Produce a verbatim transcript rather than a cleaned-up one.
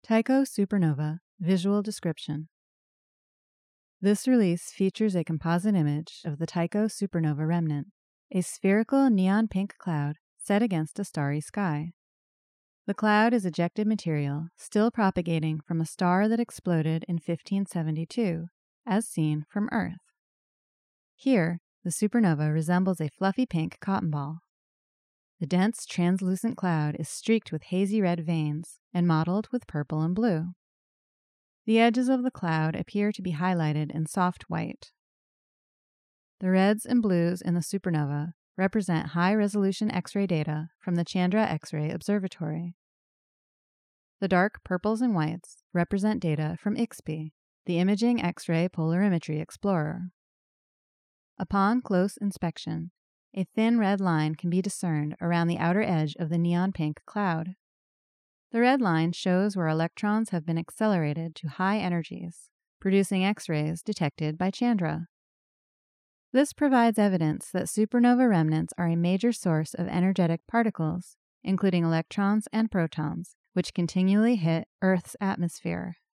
Tycho Supernova Visual Description. This release features a composite image of the Tycho Supernova remnant, a spherical neon pink cloud set against a starry sky. The cloud is ejected material still propagating from a star that exploded in fifteen seventy-two, as seen from Earth. Here, the supernova resembles a fluffy pink cotton ball. The dense, translucent cloud is streaked with hazy red veins and mottled with purple and blue. The edges of the cloud appear to be highlighted in soft white. The reds and blues in the supernova represent high-resolution X-ray data from the Chandra X-ray Observatory. The dark purples and whites represent data from I X P I, the Imaging X-ray Polarimetry Explorer. Upon close inspection, a thin red line can be discerned around the outer edge of the neon pink cloud. The red line shows where electrons have been accelerated to high energies, producing X-rays detected by Chandra. This provides evidence that supernova remnants are a major source of energetic particles, including electrons and protons, which continually hit Earth's atmosphere.